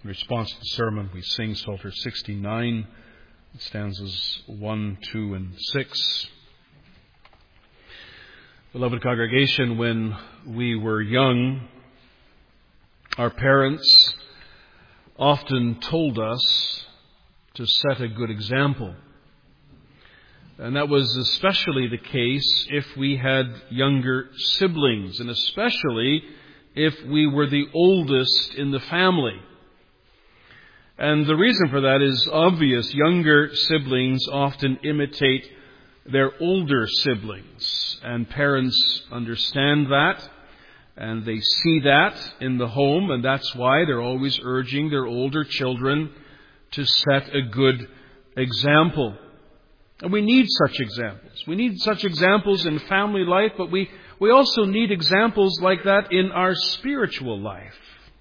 In response to the sermon, we sing Psalter 69, stanzas 1, 2, and 6. Beloved congregation, when we were young, our parents often told us to set a good example. And that was especially the case if we had younger siblings, and especially if we were the oldest in the family. And the reason for that is obvious. Younger siblings often imitate their older siblings, and parents understand that, and they see that in the home, and that's why they're always urging their older children to set a good example. And we need such examples. We need such examples in family life, but we also need examples like that in our spiritual life.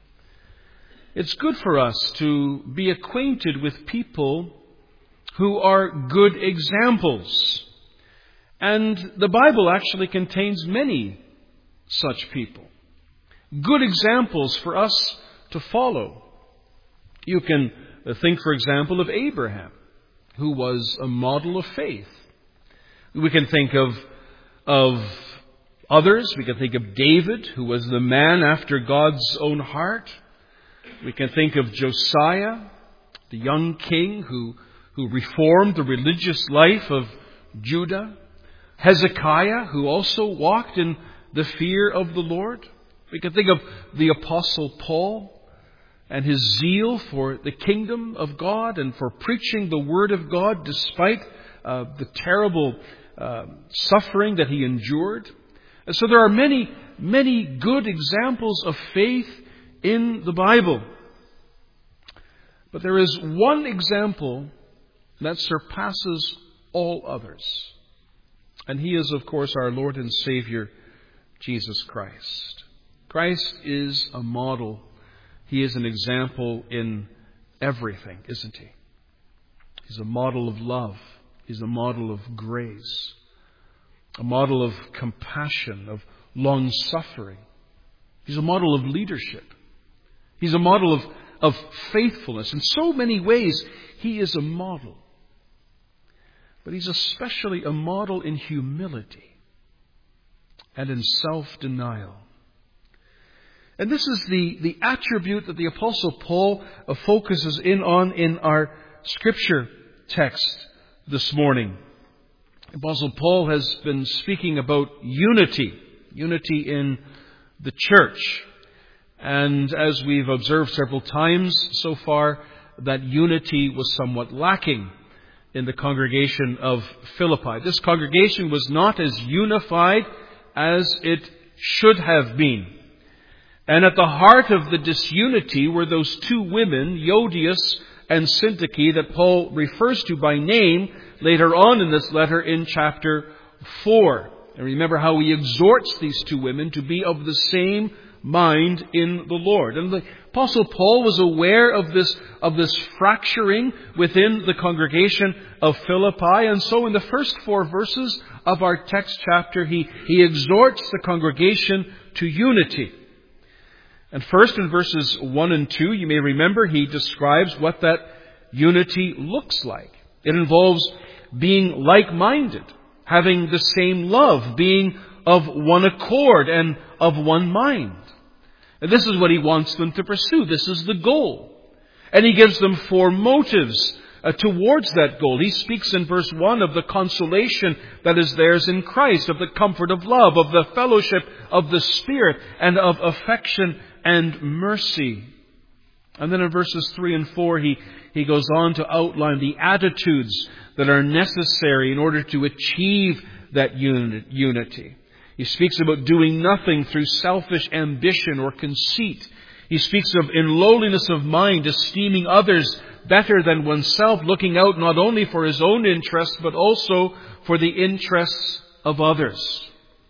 It's good for us to be acquainted with people who are good examples. And the Bible actually contains many such people. Good examples for us to follow. You can think, for example, of Abraham, who was a model of faith. We can think of others. We can think of David, who was the man after God's own heart. We can think of Josiah, the young king who reformed the religious life of Judah. Hezekiah, who also walked in the fear of the Lord. We can think of the Apostle Paul and his zeal for the kingdom of God and for preaching the Word of God despite the terrible suffering that he endured. And so there are many, many good examples of faith in the Bible. But there is one example that surpasses all others. And he is, of course, our Lord and Savior, Jesus Christ. Christ is a model. He is an example in everything, isn't he? He's a model of love. He's a model of grace. A model of compassion, of long-suffering. He's a model of leadership. He's a model of faithfulness. In so many ways, he is a model. But he's especially a model in humility and in self-denial. And this is the attribute that the Apostle Paul focuses in on in our Scripture text this morning. Apostle Paul has been speaking about unity in the church. And as we've observed several times so far, that unity was somewhat lacking in the congregation of Philippi. This congregation was not as unified as it should have been. And at the heart of the disunity were those two women, Euodias and Syntyche, that Paul refers to by name later on in this letter in chapter 4. And remember how he exhorts these two women to be of the same mind in the Lord. And the Apostle Paul was aware of this fracturing within the congregation of Philippi. And so in the first 4 verses of our text chapter, he exhorts the congregation to unity. And first in verses 1 and 2, you may remember, he describes what that unity looks like. It involves being like-minded, having the same love, being of one accord and of one mind. And this is what he wants them to pursue. This is the goal. And he gives them 4 motives towards that goal. He speaks in verse 1 of the consolation that is theirs in Christ, of the comfort of love, of the fellowship of the Spirit, and of affection and mercy. And then in verses 3 and 4, he goes on to outline the attitudes that are necessary in order to achieve that unity. He speaks about doing nothing through selfish ambition or conceit. He speaks of in lowliness of mind, esteeming others better than oneself, looking out not only for his own interests, but also for the interests of others.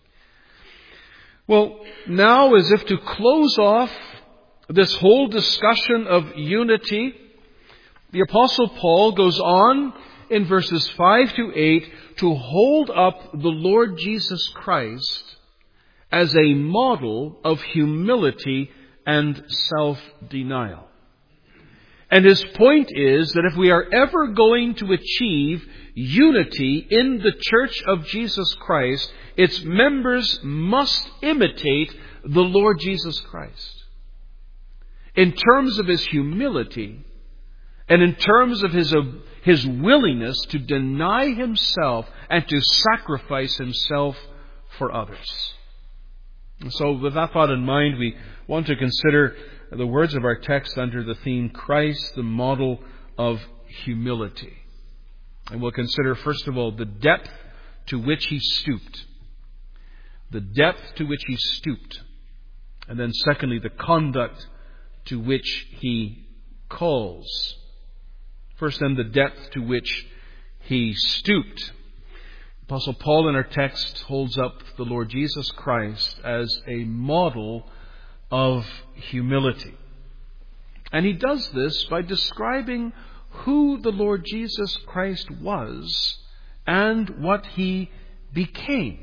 Well, now as if to close off this whole discussion of unity, the Apostle Paul goes on in verses 5 to 8 to hold up the Lord Jesus Christ as a model of humility and self-denial. And his point is that if we are ever going to achieve unity in the Church of Jesus Christ, its members must imitate the Lord Jesus Christ. In terms of his humility, and in terms of his willingness to deny himself and to sacrifice himself for others. And so with that thought in mind, we want to consider the words of our text under the theme, Christ, the model of humility. And we'll consider, first of all, the depth to which he stooped. The depth to which he stooped. And then secondly, the conduct to which he calls. First then, the depth to which he stooped. Apostle Paul in our text holds up the Lord Jesus Christ as a model of humility. And he does this by describing who the Lord Jesus Christ was and what he became.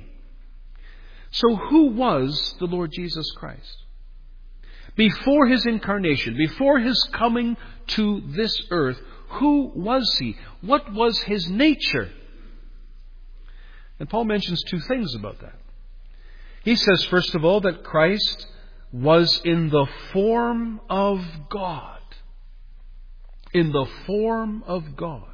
So who was the Lord Jesus Christ? Before his incarnation, before his coming to this earth, who was he? What was his nature? And Paul mentions two things about that. He says, first of all, that Christ was in the form of God. In the form of God.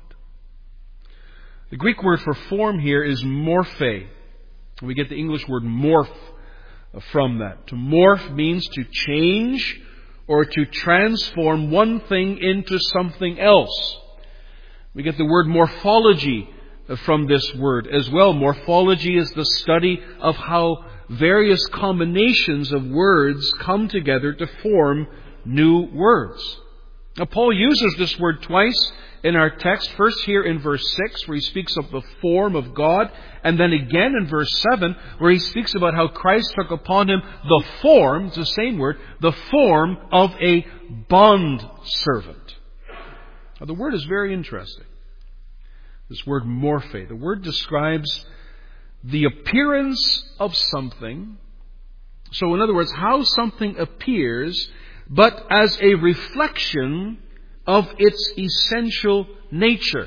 The Greek word for form here is morphe. We get the English word morph from that. To morph means to change or to transform one thing into something else. We get the word morphology from this word as well. Morphology is the study of how various combinations of words come together to form new words. Now, Paul uses this word twice in our text. First here in verse 6, where he speaks of the form of God, and then again in verse 7, where he speaks about how Christ took upon him the form, it's the same word, the form of a bond servant. Now, the word is very interesting. This word morphe. The word describes the appearance of something. So in other words, how something appears, but as a reflection of its essential nature.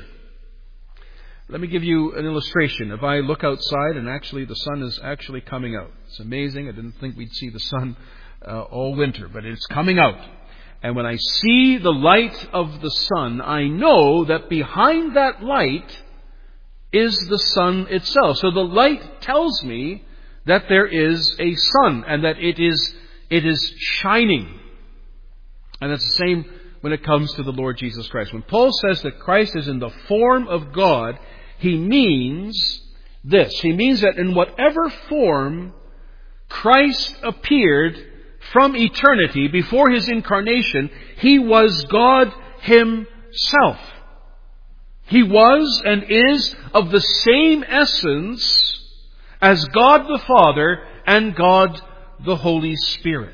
Let me give you an illustration. If I look outside and actually the sun is actually coming out. It's amazing. I didn't think we'd see the sun all winter, but it's coming out. And when I see the light of the sun, I know that behind that light is the sun itself. So the light tells me that there is a sun and that it is shining. And it's the same when it comes to the Lord Jesus Christ. When Paul says that Christ is in the form of God, he means this. He means that in whatever form Christ appeared from eternity, before his incarnation, he was God himself. He was and is of the same essence as God the Father and God the Holy Spirit.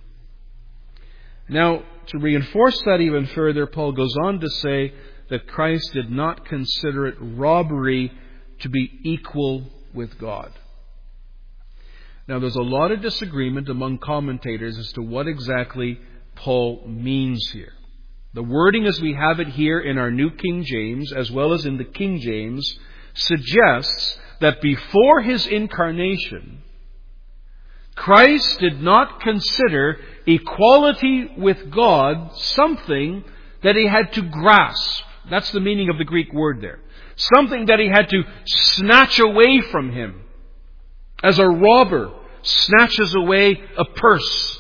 Now, to reinforce that even further, Paul goes on to say that Christ did not consider it robbery to be equal with God. Now, there's a lot of disagreement among commentators as to what exactly Paul means here. The wording as we have it here in our New King James, as well as in the King James, suggests that before his incarnation, Christ did not consider equality with God something that he had to grasp. That's the meaning of the Greek word there. Something that he had to snatch away from him. As a robber snatches away a purse.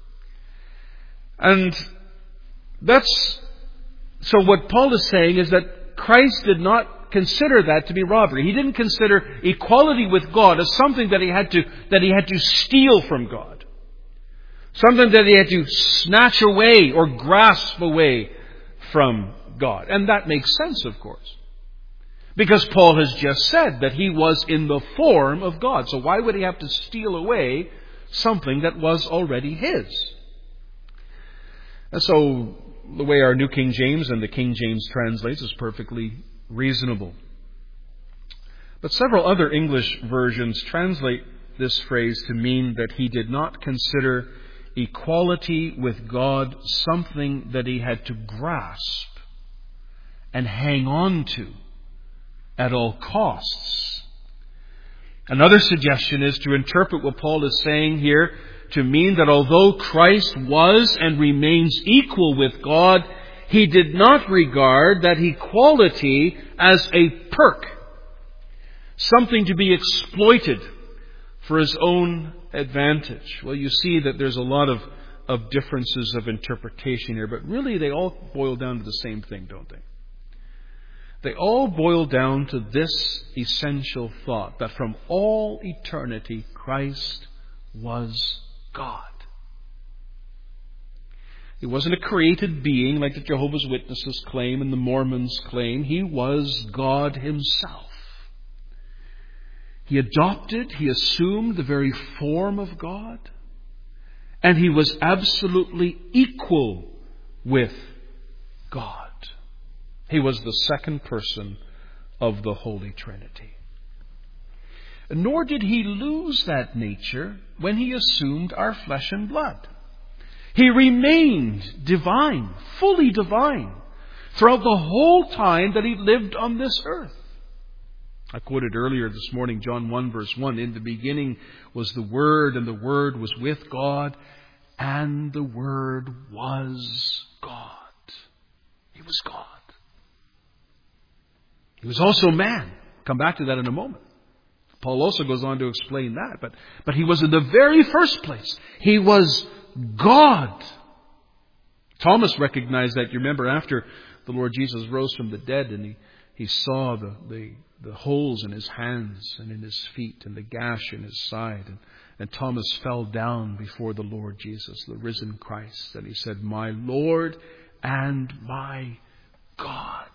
And so what Paul is saying is that Christ did not consider that to be robbery. He didn't consider equality with God as something that he had to steal from God. Something that he had to snatch away or grasp away from God. And that makes sense, of course. Because Paul has just said that he was in the form of God. So why would he have to steal away something that was already his? And so the way our New King James and the King James translates is perfectly reasonable. But several other English versions translate this phrase to mean that he did not consider equality with God something that he had to grasp and hang on to at all costs. Another suggestion is to interpret what Paul is saying here to mean that although Christ was and remains equal with God, he did not regard that equality as a perk, something to be exploited for his own advantage. Well, you see that there's a lot of differences of interpretation here, but really they all boil down to the same thing, don't they? They all boil down to this essential thought, that from all eternity Christ was God. He wasn't a created being like the Jehovah's Witnesses claim and the Mormons claim. He was God himself. He assumed the very form of God, and he was absolutely equal with God. He was the second person of the Holy Trinity. Nor did he lose that nature when he assumed our flesh and blood. He remained divine, fully divine, throughout the whole time that he lived on this earth. I quoted earlier this morning, John 1 verse 1, in the beginning was the Word, and the Word was with God, and the Word was God. He was God. He was also man. Come back to that in a moment. Paul also goes on to explain that. But he was in the very first place. He was God. Thomas recognized that. You remember after the Lord Jesus rose from the dead and he saw the holes in his hands and in his feet and the gash in his side. And Thomas fell down before the Lord Jesus, the risen Christ. And he said, "My Lord and my God."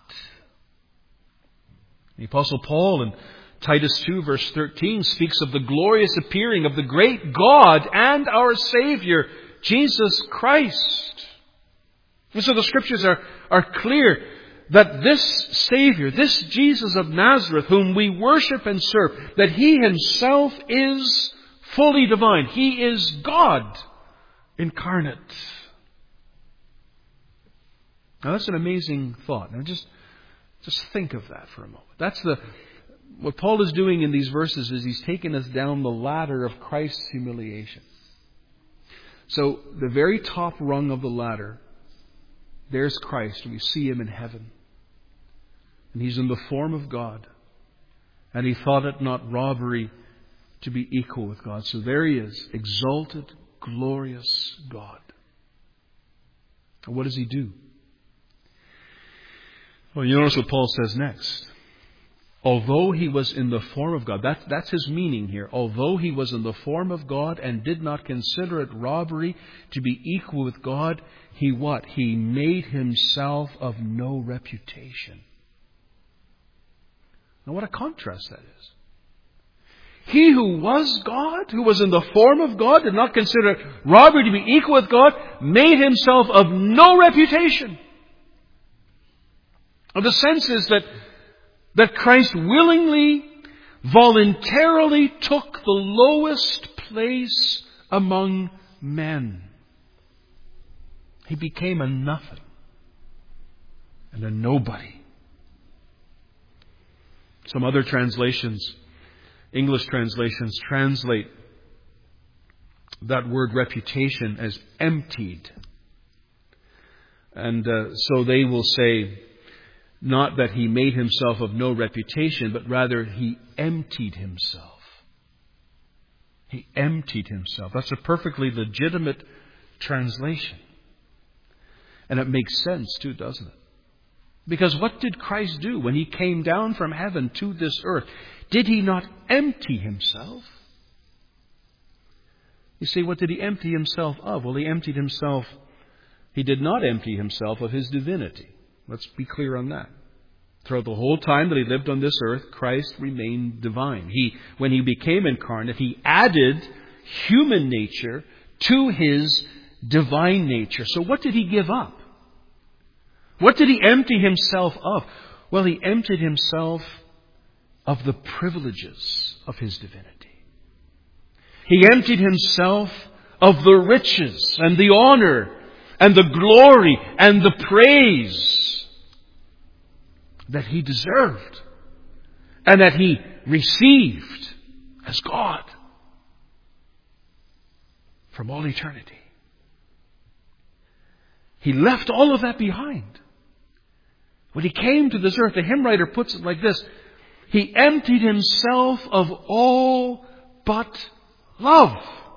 The Apostle Paul in Titus 2 verse 13 speaks of the glorious appearing of the great God and our Savior, Jesus Christ. And so the Scriptures are clear that this Savior, this Jesus of Nazareth, whom we worship and serve, that He Himself is fully divine. He is God incarnate. Now that's an amazing thought. Now just think of that for a moment. What Paul is doing in these verses is he's taken us down the ladder of Christ's humiliation. So the very top rung of the ladder, there's Christ. We see Him in heaven. And He's in the form of God. And He thought it not robbery to be equal with God. So there He is, exalted, glorious God. And what does He do? Well, you notice what Paul says next. Although He was in the form of God, that's his meaning here. Although He was in the form of God and did not consider it robbery to be equal with God, He what? He made Himself of no reputation. Now what a contrast that is. He who was God, who was in the form of God, did not consider it robbery to be equal with God, made Himself of no reputation. Now the sense is that Christ willingly, voluntarily took the lowest place among men. He became a nothing and a nobody. Some other translations, English translations, translate that word reputation as emptied. And so they will say, not that He made Himself of no reputation, but rather He emptied Himself. He emptied Himself. That's a perfectly legitimate translation. And it makes sense too, doesn't it? Because what did Christ do when He came down from heaven to this earth? Did He not empty Himself? You see, what did He empty Himself of? Well, He did not empty Himself of His divinity. Let's be clear on that. Throughout the whole time that He lived on this earth, Christ remained divine. When He became incarnate, He added human nature to His divine nature. So what did He give up? What did He empty Himself of? Well, He emptied Himself of the privileges of His divinity. He emptied Himself of the riches and the honor and the glory and the praise that He deserved and that He received as God from all eternity. He left all of that behind. When He came to this earth, the hymn writer puts it like this: He emptied Himself of all but love.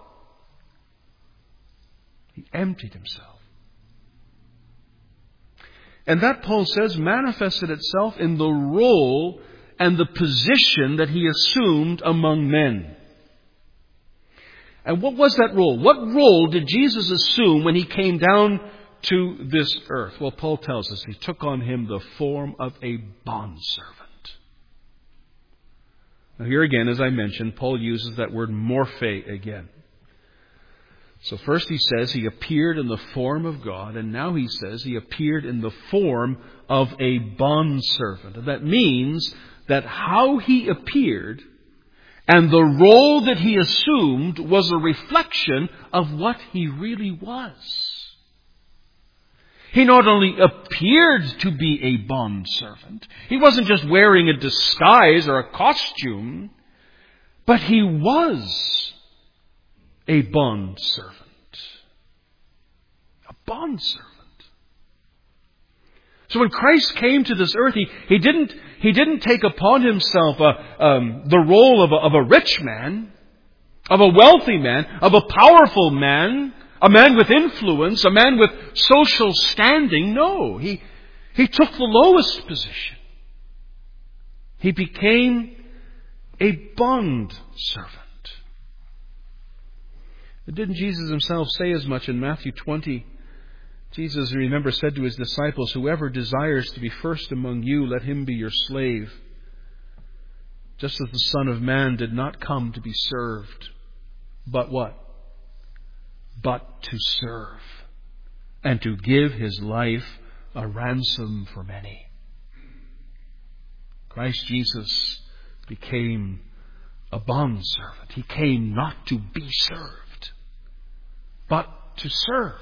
He emptied Himself. And that, Paul says, manifested itself in the role and the position that He assumed among men. And what was that role? What role did Jesus assume when He came down to this earth? Well, Paul tells us He took on Him the form of a bondservant. Now here again, as I mentioned, Paul uses that word morphe again. So first he says He appeared in the form of God, and now he says He appeared in the form of a bondservant. And that means that how He appeared and the role that He assumed was a reflection of what He really was. He not only appeared to be a bondservant, He wasn't just wearing a disguise or a costume, but He was a bondservant. A bondservant. So when Christ came to this earth, He didn't take upon Himself the role of a rich man, of a wealthy man, of a powerful man, a man with influence, a man with social standing. No, He took the lowest position. He became a bondservant. But didn't Jesus Himself say as much in Matthew 20? Jesus, remember, said to His disciples, "Whoever desires to be first among you, let him be your slave. Just as the Son of Man did not come to be served, but what? But to serve, and to give His life a ransom for many." Christ Jesus became a bondservant. He came not to be served, but to serve.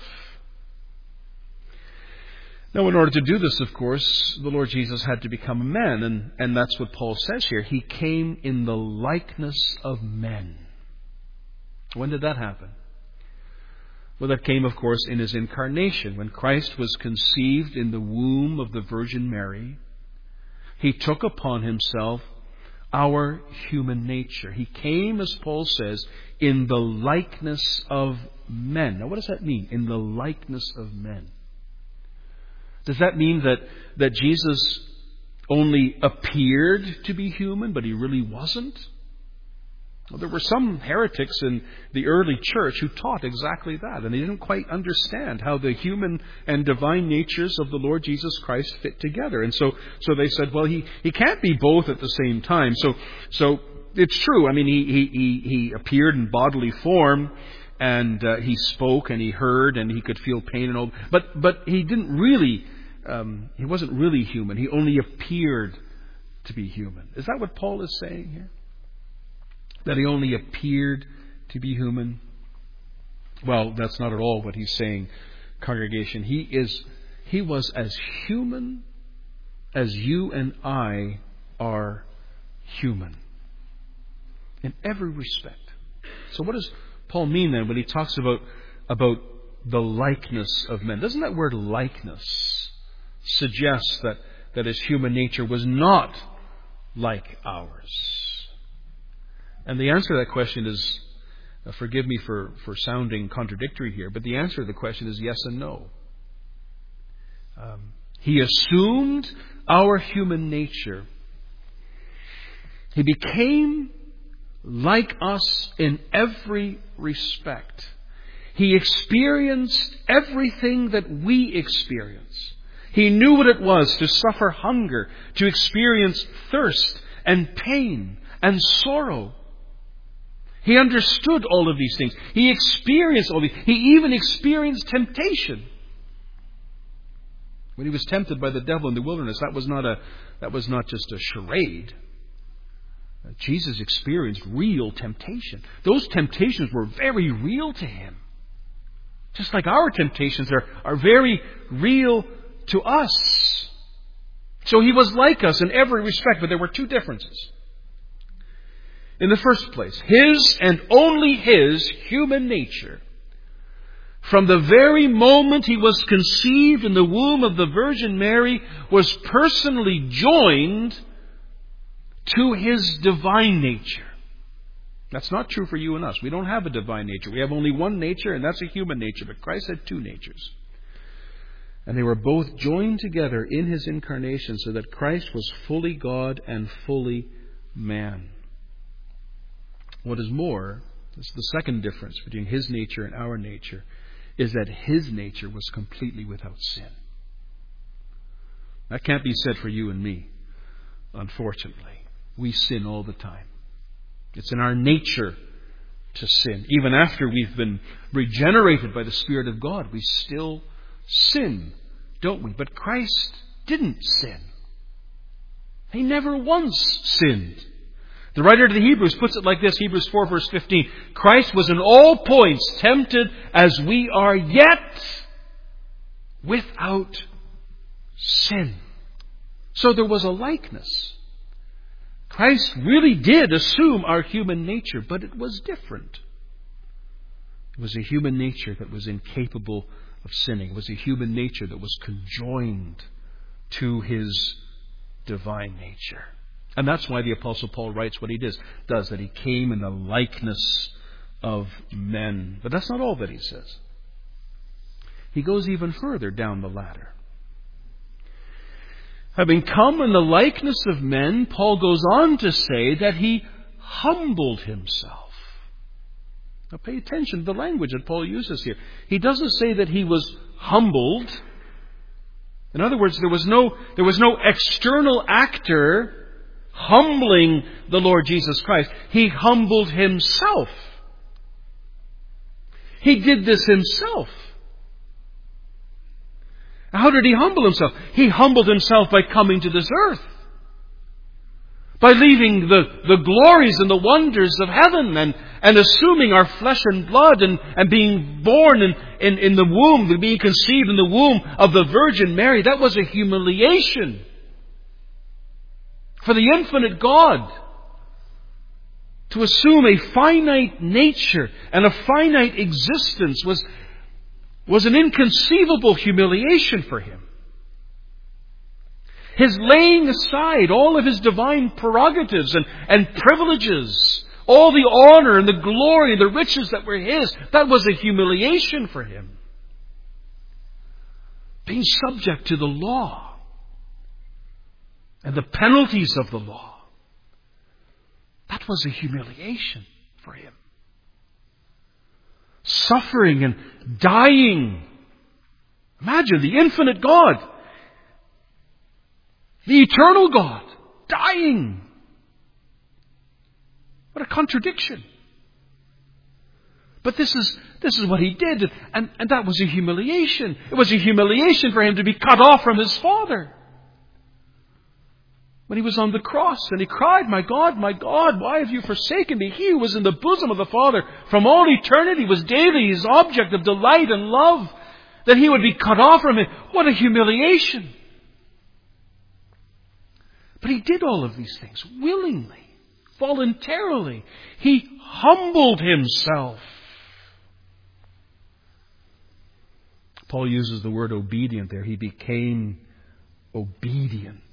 Now, in order to do this, of course, the Lord Jesus had to become a man, and that's what Paul says here. He came in the likeness of men. When did that happen? Well, that came, of course, in His incarnation. When Christ was conceived in the womb of the Virgin Mary, He took upon Himself our human nature. He came, as Paul says, in the likeness of men. Now, what does that mean? In the likeness of men. Does that mean that Jesus only appeared to be human, but He really wasn't? Well, there were some heretics in the early church who taught exactly that, and they didn't quite understand how the human and divine natures of the Lord Jesus Christ fit together. And so they said, well, he can't be both at the same time. So it's true. I mean, he appeared in bodily form, and He spoke and He heard and He could feel pain and all. But He didn't really. He wasn't really human. He only appeared to be human. Is that what Paul is saying here? That He only appeared to be human? Well, that's not at all what he's saying, congregation. He was as human as you and I are human. In every respect. So what does Paul mean then when he talks about the likeness of men? Doesn't that word likeness suggest that His human nature was not like ours? And the answer to that question is, forgive me for sounding contradictory here, but the answer to the question is yes and no. He assumed our human nature. He became like us in every respect. He experienced everything that we experience. He knew what it was to suffer hunger, to experience thirst and pain and sorrow. He understood all of these things. He experienced all these. He even experienced temptation. When He was tempted by the devil in the wilderness, that was not just a charade. Jesus experienced real temptation. Those temptations were very real to Him. Just like our temptations are very real to us. So He was like us in every respect, but there were two differences. In the first place, His and only His human nature, from the very moment He was conceived in the womb of the Virgin Mary, was personally joined to His divine nature. That's not true for you and us. We don't have a divine nature. We have only one nature, and that's a human nature. But Christ had two natures. And they were both joined together in His incarnation so that Christ was fully God and fully man. What is more, this is the second difference between His nature and our nature, is that His nature was completely without sin. That can't be said for you and me, unfortunately. We sin all the time. It's in our nature to sin. Even after we've been regenerated by the Spirit of God, we still sin, don't we? But Christ didn't sin. He never once sinned. The writer to the Hebrews puts it like this, Hebrews 4 verse 15. Christ was in all points tempted as we are, yet without sin. So there was a likeness. Christ really did assume our human nature, but it was different. It was a human nature that was incapable of sinning. It was a human nature that was conjoined to His divine nature. And that's why the Apostle Paul writes what he does, that He came in the likeness of men. But that's not all that he says. He goes even further down the ladder. Having come in the likeness of men, Paul goes on to say that He humbled Himself. Now pay attention to the language that Paul uses here. He doesn't say that He was humbled. In other words, there was no external actor humbling the Lord Jesus Christ. He humbled Himself. He did this Himself. How did He humble Himself? He humbled Himself by coming to this earth. By leaving the glories and the wonders of heaven and assuming our flesh and blood and being born in the womb, being conceived in the womb of the Virgin Mary. That was a humiliation for the infinite God to assume a finite nature and a finite existence was an inconceivable humiliation for Him. His laying aside all of His divine prerogatives and privileges, all the honor and the glory and the riches that were His, that was a humiliation for Him. Being subject to the law and the penalties of the law, that was a humiliation for Him. Suffering and dying. Imagine the infinite God, the eternal God, dying. What a contradiction. But this is what He did, and that was a humiliation. It was a humiliation for Him to be cut off from His Father. When He was on the cross and He cried, my God, why have you forsaken me? He who was in the bosom of the Father from all eternity was daily His object of delight and love. That He would be cut off from Him. What a humiliation. But He did all of these things willingly, voluntarily. He humbled Himself. Paul uses the word obedient there. He became obedient.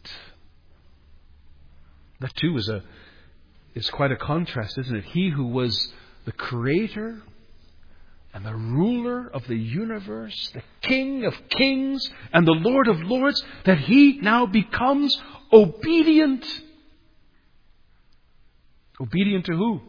That too is quite a contrast, isn't it? He who was the creator and the ruler of the universe, the King of kings and the Lord of lords, that He now becomes obedient. Obedient to who?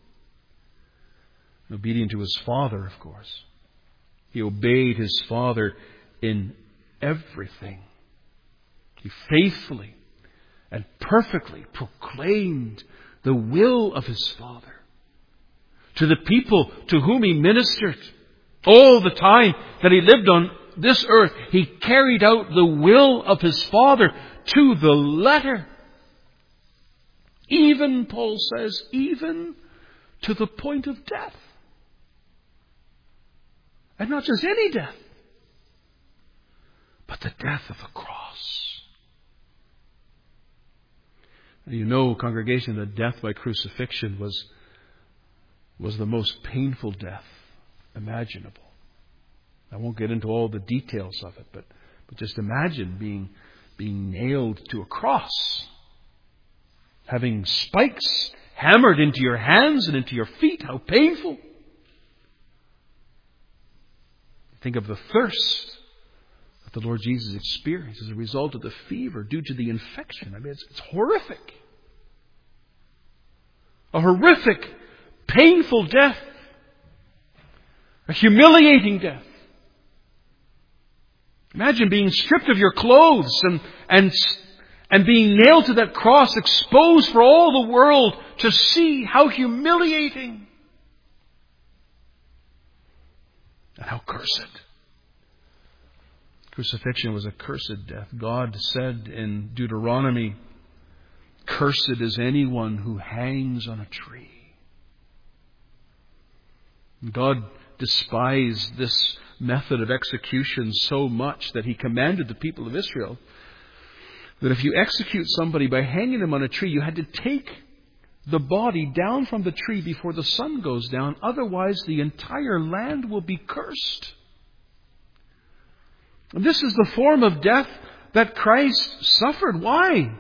Obedient to His Father, of course. He obeyed His Father in everything. He faithfully and perfectly proclaimed the will of His Father to the people to whom He ministered. All the time that He lived on this earth, He carried out the will of His Father to the letter. Even, Paul says, even to the point of death. And not just any death, but the death of the cross. You know, congregation, that death by crucifixion was the most painful death imaginable. I won't get into all the details of it, but just imagine being nailed to a cross, having spikes hammered into your hands and into your feet. How painful. Think of the thirst that the Lord Jesus experienced as a result of the fever due to the infection. I mean, it's horrific. A horrific, painful death. A humiliating death. Imagine being stripped of your clothes and being nailed to that cross, exposed for all the world to see. How humiliating. And how cursed. Crucifixion was a cursed death. God said in Deuteronomy, "Cursed is anyone who hangs on a tree." God despised this method of execution so much that He commanded the people of Israel that if you execute somebody by hanging them on a tree, you had to take the body down from the tree before the sun goes down. Otherwise, the entire land will be cursed. And this is the form of death that Christ suffered. Why?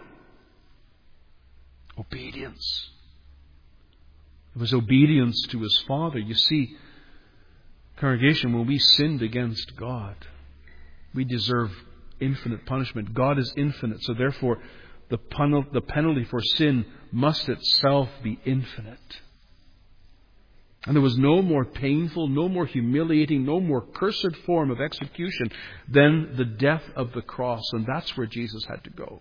Obedience. It was obedience to His Father. You see, congregation, when we sinned against God, we deserve infinite punishment. God is infinite, so therefore the penalty for sin must itself be infinite. And there was no more painful, no more humiliating, no more cursed form of execution than the death of the cross. And that's where Jesus had to go.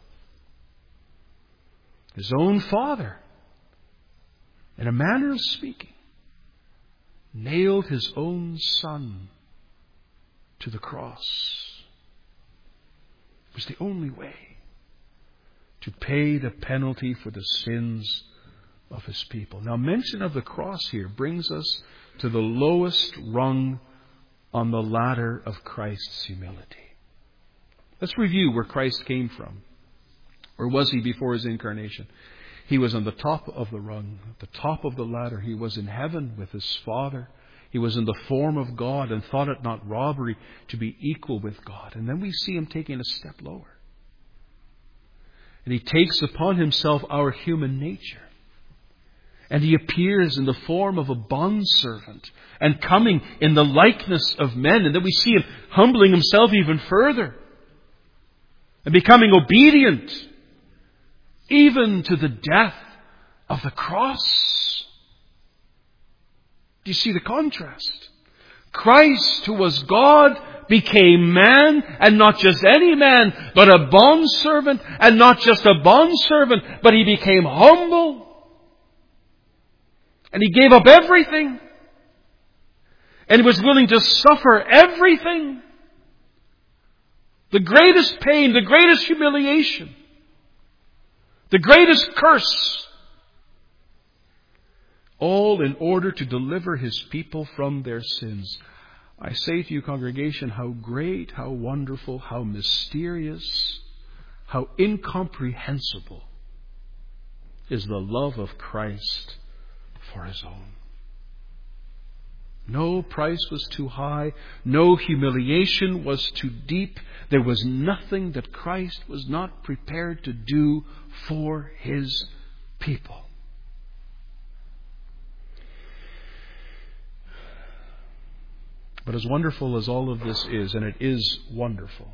His own Father, in a manner of speaking, nailed His own Son to the cross. It was the only way to pay the penalty for the sins of His people. Now, mention of the cross here brings us to the lowest rung on the ladder of Christ's humility. Let's review where Christ came from. Where was He before His incarnation? He was on the top of the rung, at the top of the ladder. He was in heaven with His Father. He was in the form of God and thought it not robbery to be equal with God. And then we see Him taking a step lower. And He takes upon Himself our human nature. And He appears in the form of a bondservant and coming in the likeness of men. And then we see Him humbling Himself even further and becoming obedient even to the death of the cross. Do you see the contrast? Christ, who was God, became man, and not just any man, but a bondservant, and not just a bondservant, but He became humble. And He gave up everything. And He was willing to suffer everything. The greatest pain, the greatest humiliation, the greatest curse. All in order to deliver His people from their sins. I say to you, congregation, how great, how wonderful, how mysterious, how incomprehensible is the love of Christ for His own. No price was too high. No humiliation was too deep. There was nothing that Christ was not prepared to do for His people. But as wonderful as all of this is, and it is wonderful,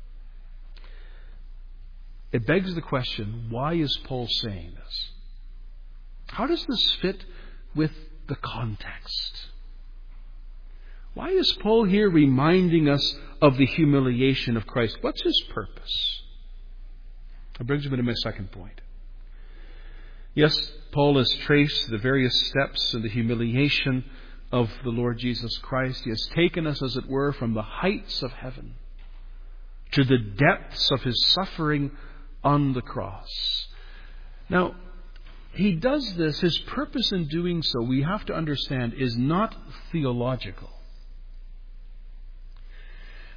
it begs the question, why is Paul saying this? How does this fit with the context? Why is Paul here reminding us of the humiliation of Christ? What's his purpose? That brings me to my second point. Yes, Paul has traced the various steps in the humiliation of the Lord Jesus Christ. He has taken us, as it were, from the heights of heaven to the depths of His suffering on the cross. Now, He does this, His purpose in doing so, we have to understand, is not theological.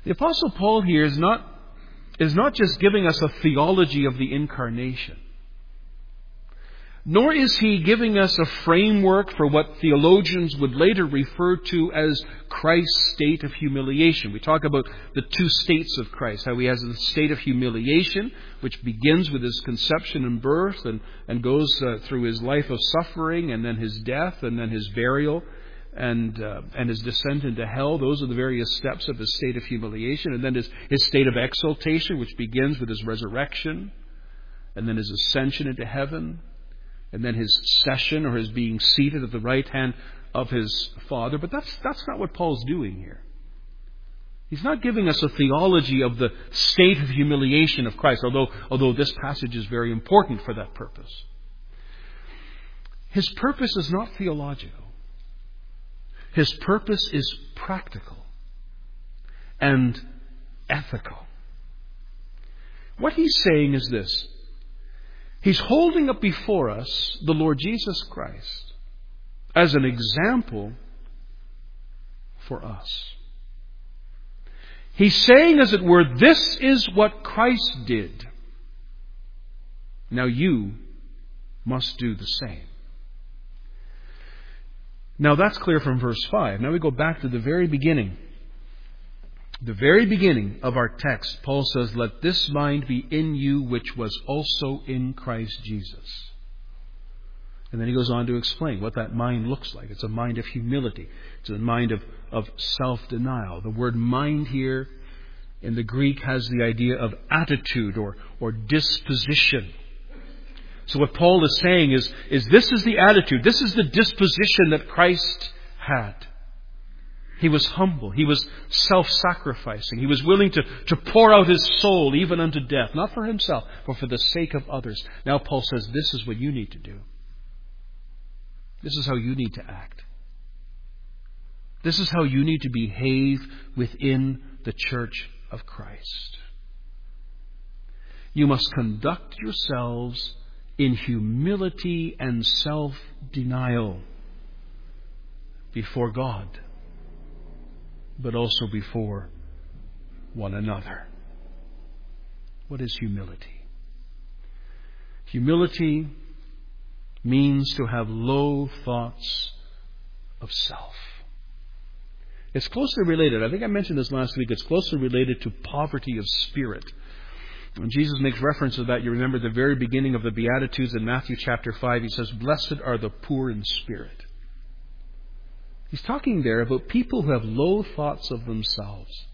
The Apostle Paul here is not just giving us a theology of the incarnation, nor is he giving us a framework for what theologians would later refer to as Christ's state of humiliation. We talk about the two states of Christ, how he has the state of humiliation, which begins with his conception and birth and goes through his life of suffering, and then his death, and then his burial, and his descent into hell. Those are the various steps of his state of humiliation. And then his state of exaltation, which begins with his resurrection, and then his ascension into heaven, and then his session, or his being seated at the right hand of his Father. But that's not what Paul's doing here. He's not giving us a theology of the state of humiliation of Christ, although this passage is very important for that purpose. His purpose is not theological. His purpose is practical and ethical. What he's saying is this. He's holding up before us the Lord Jesus Christ as an example for us. He's saying, as it were, this is what Christ did. Now you must do the same. Now that's clear from verse 5. Now we go back to the very beginning. The very beginning of our text, Paul says, "Let this mind be in you which was also in Christ Jesus." And then he goes on to explain what that mind looks like. It's a mind of humility. It's a mind of self-denial. The word mind here in the Greek has the idea of attitude or disposition. So what Paul is saying is this is the attitude, this is the disposition that Christ had. He was humble. He was self-sacrificing. He was willing to pour out his soul even unto death, not for himself, but for the sake of others. Now Paul says this is what you need to do. This is how you need to act. This is how you need to behave within the church of Christ. You must conduct yourselves in humility and self-denial before God, but also before one another. What is humility? Humility means to have low thoughts of self. It's closely related. I think I mentioned this last week. It's closely related to poverty of spirit. When Jesus makes reference to that, you remember the very beginning of the Beatitudes in Matthew chapter 5. He says, "Blessed are the poor in spirit." He's talking there about people who have low thoughts of themselves,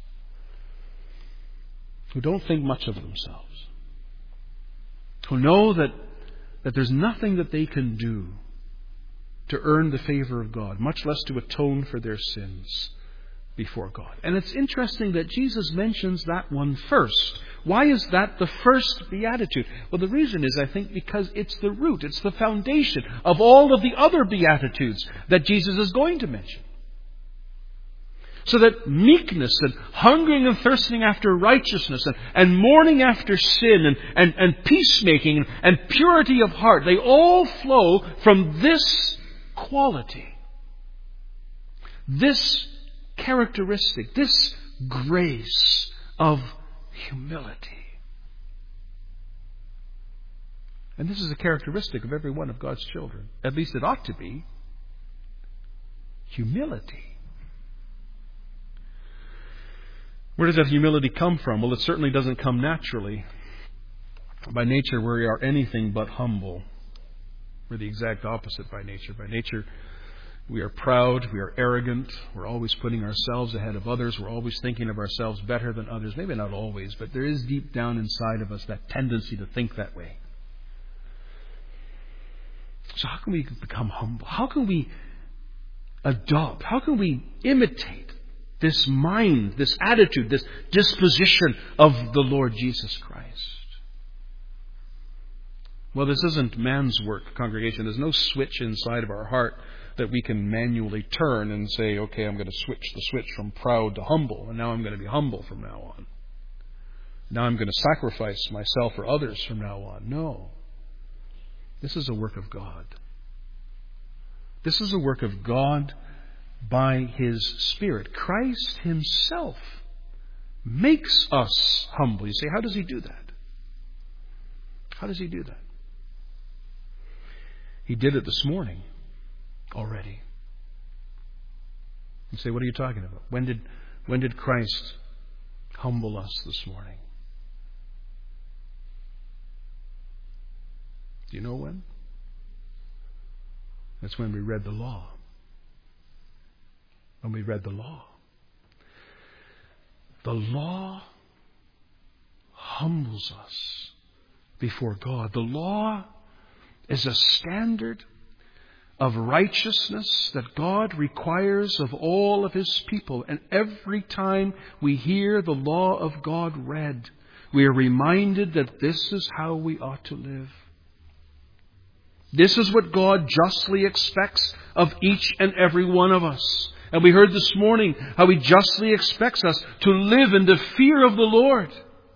who don't think much of themselves, who know that there's nothing that they can do to earn the favor of God, much less to atone for their sins before God. And it's interesting that Jesus mentions that one first. Why is that the first beatitude? Well, the reason is, I think, because it's the root, it's the foundation of all of the other beatitudes that Jesus is going to mention. So that meekness and hungering and thirsting after righteousness and mourning after sin and peacemaking and purity of heart, they all flow from this quality, this characteristic, this grace of humility. And this is a characteristic of every one of God's children. At least it ought to be. Humility. Where does that humility come from? Well, it certainly doesn't come naturally. By nature, we are anything but humble. We're the exact opposite by nature. By nature, we are proud, we are arrogant, we're always putting ourselves ahead of others, we're always thinking of ourselves better than others. Maybe not always, but there is deep down inside of us that tendency to think that way. So how can we become humble? How can we adopt? How can we imitate this mind, this attitude, this disposition of the Lord Jesus Christ? Well, this isn't man's work, congregation. There's no switch inside of our heart that we can manually turn and say, okay, I'm going to switch the switch from proud to humble, and now I'm going to be humble from now on. Now I'm going to sacrifice myself for others from now on. No. This is a work of God. This is a work of God by His Spirit. Christ Himself makes us humble. You say, how does he do that? How does he do that? He did it this morning already. You say, what are you talking about? When did Christ humble us this morning? Do you know when? That's when we read the law. When we read the law. The law humbles us before God. The law is a standard of righteousness that God requires of all of His people. And every time we hear the law of God read, we are reminded that this is how we ought to live. This is what God justly expects of each and every one of us. And we heard this morning how He justly expects us to live in the fear of the Lord.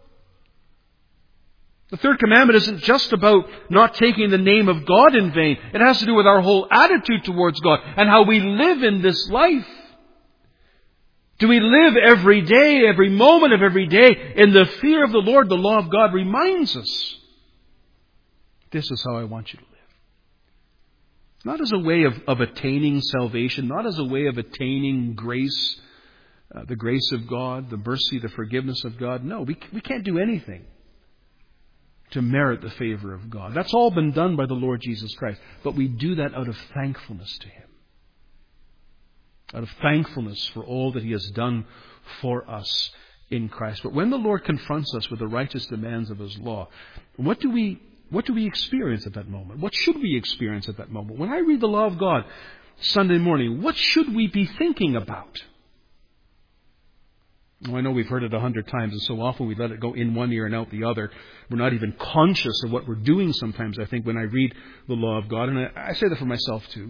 The third commandment isn't just about not taking the name of God in vain. It has to do with our whole attitude towards God and how we live in this life. Do we live every day, every moment of every day in the fear of the Lord? The law of God reminds us. This is how I want you to live. Not as a way of attaining salvation, not as a way of attaining grace, the grace of God, the mercy, the forgiveness of God. No, we can't do anything to merit the favor of God. That's all been done by the Lord Jesus Christ. But we do that out of thankfulness to Him. Out of thankfulness for all that He has done for us in Christ. But when the Lord confronts us with the righteous demands of His law, what do we experience at that moment? What should we experience at that moment? When I read the law of God Sunday morning, what should we be thinking about? Well, I know we've heard it 100 times, and so often we let it go in one ear and out the other. We're not even conscious of what we're doing sometimes, I think, when I read the law of God. And I say that for myself too.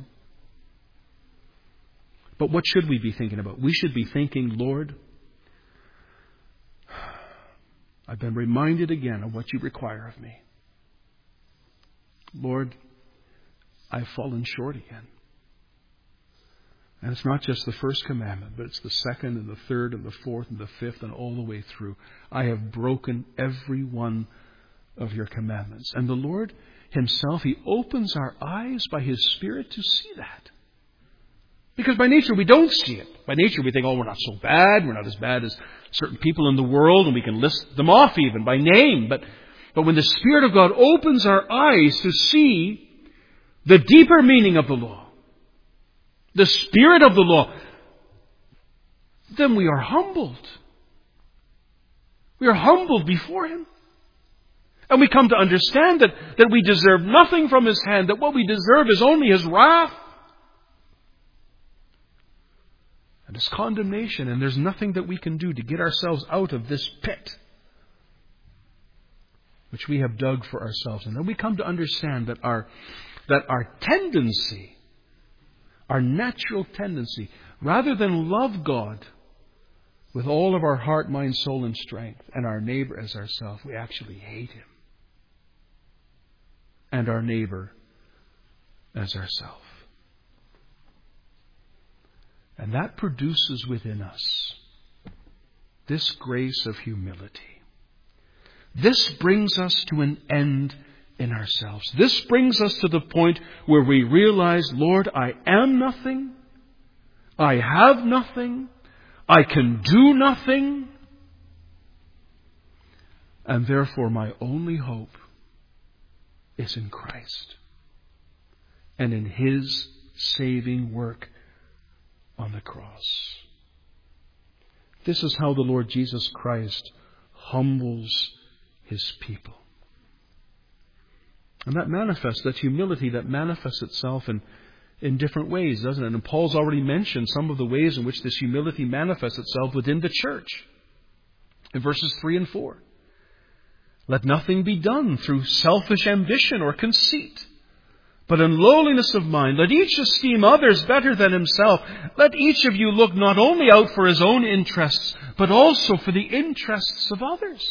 But what should we be thinking about? We should be thinking, Lord, I've been reminded again of what you require of me. Lord, I've fallen short again. And it's not just the first commandment, but it's the second and the third and the fourth and the fifth and all the way through. I have broken every one of your commandments. And the Lord Himself, He opens our eyes by His Spirit to see that. Because by nature we don't see it. By nature we think, oh, we're not so bad. We're not as bad as certain people in the world, and we can list them off even by name. But when the Spirit of God opens our eyes to see the deeper meaning of the law, the spirit of the law, then we are humbled. We are humbled before Him. And we come to understand that we deserve nothing from His hand, that what we deserve is only His wrath and His condemnation, and there's nothing that we can do to get ourselves out of this pit which we have dug for ourselves. And then we come to understand that our tendency, our natural tendency, rather than love God with all of our heart, mind, soul, and strength, and our neighbor as ourselves, we actually hate Him. And our neighbor as ourselves. And that produces within us this grace of humility. This brings us to an end in ourselves. This brings us to the point where we realize, Lord, I am nothing. I have nothing. I can do nothing. And therefore my only hope is in Christ and in His saving work on the cross. This is how the Lord Jesus Christ humbles His people. And that humility that manifests itself in different ways, doesn't it? And Paul's already mentioned some of the ways in which this humility manifests itself within the church. In verses 3 and 4. Let nothing be done through selfish ambition or conceit, but in lowliness of mind, let each esteem others better than himself. Let each of you look not only out for his own interests, but also for the interests of others.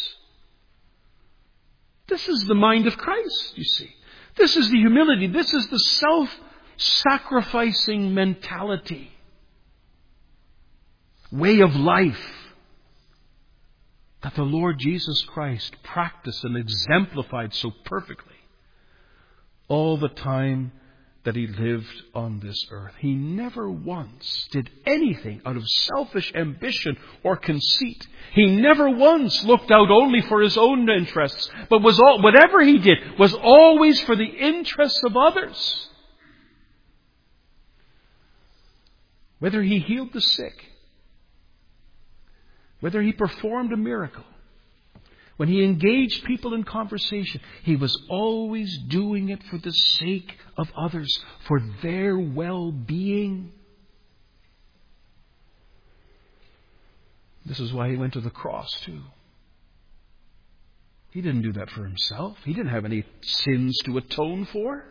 This is the mind of Christ, you see. This is the humility. This is the self-sacrificing mentality, way of life that the Lord Jesus Christ practiced and exemplified so perfectly all the time that He lived on this earth. He never once did anything out of selfish ambition or conceit. He never once looked out only for His own interests, but whatever He did was always for the interests of others. Whether He healed the sick, whether He performed a miracle, when He engaged people in conversation, He was always doing it for the sake of others, for their well-being. This is why He went to the cross too. He didn't do that for Himself. He didn't have any sins to atone for.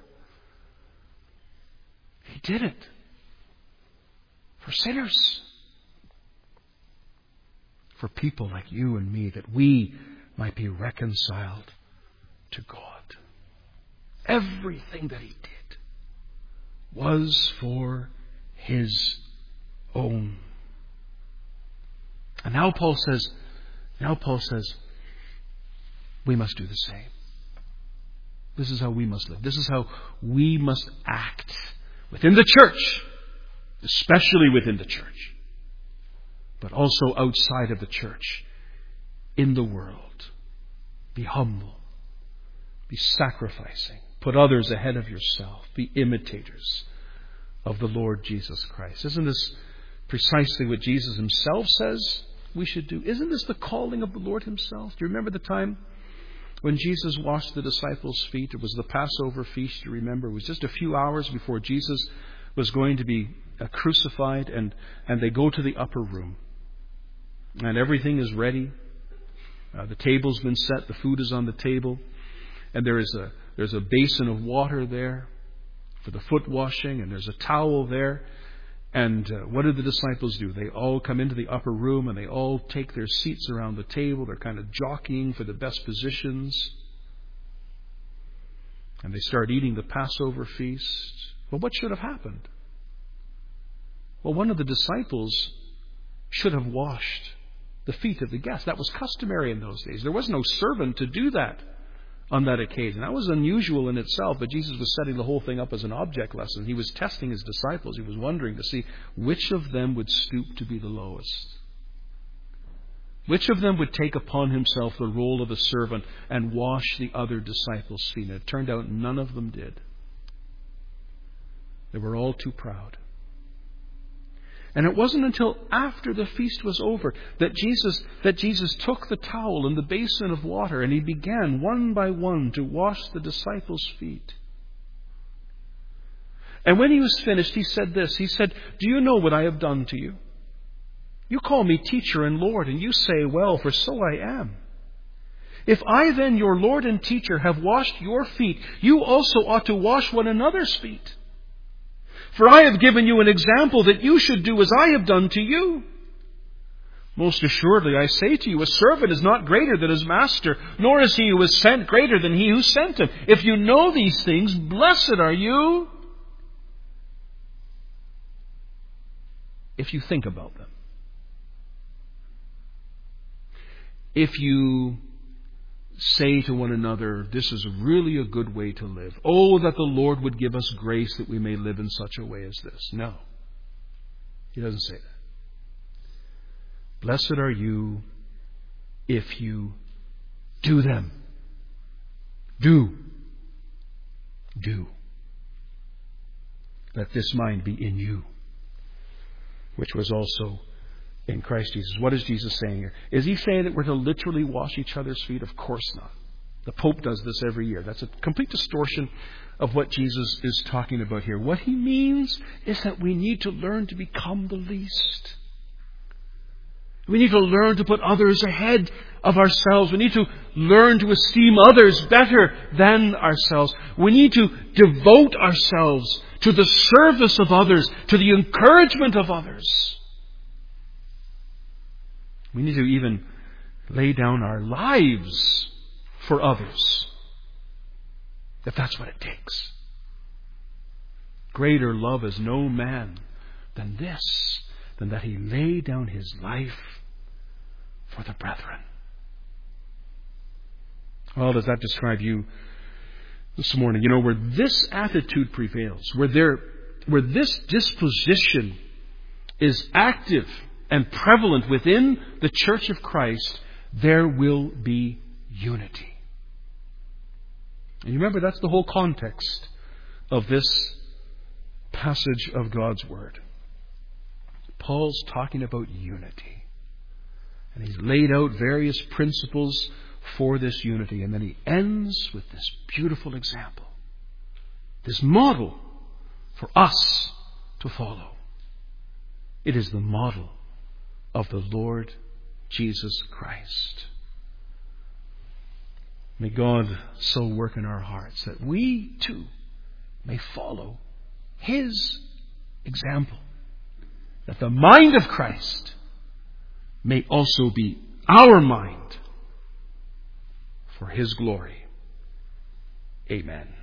He did it for sinners. For people like you and me, that we might be reconciled to God. Everything that He did was for His own. And now Paul says, we must do the same. This is how we must live. This is how we must act within the church, especially within the church, but also outside of the church, in the world. Be humble. Be sacrificing. Put others ahead of yourself. Be imitators of the Lord Jesus Christ. Isn't this precisely what Jesus Himself says we should do? Isn't this the calling of the Lord Himself? Do you remember the time when Jesus washed the disciples' feet? It was the Passover feast, you remember. It was just a few hours before Jesus was going to be crucified, and they go to the upper room. And everything is ready. The table's been set. The food is on the table. And there's a basin of water there for the foot washing. And there's a towel there. And what did the disciples do? They all come into the upper room and they all take their seats around the table. They're kind of jockeying for the best positions. And they start eating the Passover feast. Well, what should have happened? Well, one of the disciples should have washed the feet of the guests. That was customary in those days. There was no servant to do that on that occasion. That was unusual in itself, but Jesus was setting the whole thing up as an object lesson. He was testing His disciples. He was wondering to see which of them would stoop to be the lowest. Which of them would take upon himself the role of a servant and wash the other disciples' feet? And it turned out none of them did. They were all too proud. And it wasn't until after the feast was over that Jesus took the towel and the basin of water and He began one by one to wash the disciples' feet. And when He was finished, He said this. He said, "Do you know what I have done to you? You call me teacher and Lord, and you say, well, for so I am. If I then, your Lord and teacher, have washed your feet, you also ought to wash one another's feet. For I have given you an example that you should do as I have done to you. Most assuredly, I say to you, a servant is not greater than his master, nor is he who is sent greater than he who sent him. If you know these things, blessed are you if you think about them. If you say to one another, this is really a good way to live. Oh, that the Lord would give us grace that we may live in such a way as this. No. He doesn't say that. Blessed are you if you do them. Do. Let this mind be in you, which was also in Christ Jesus. What is Jesus saying here? Is He saying that we're to literally wash each other's feet? Of course not. The Pope does this every year. That's a complete distortion of what Jesus is talking about here. What He means is that we need to learn to become the least. We need to learn to put others ahead of ourselves. We need to learn to esteem others better than ourselves. We need to devote ourselves to the service of others, to the encouragement of others. We need to even lay down our lives for others, if that's what it takes. Greater love has no man than this, than that he lay down his life for the brethren. Well, does that describe you this morning? Where this attitude prevails, where this disposition is active and prevalent within the Church of Christ, there will be unity. And you remember, that's the whole context of this passage of God's Word. Paul's talking about unity. And he's laid out various principles for this unity. And then he ends with this beautiful example, this model for us to follow. It is the model of the Lord Jesus Christ. May God so work in our hearts that we too may follow His example, that the mind of Christ may also be our mind for His glory. Amen.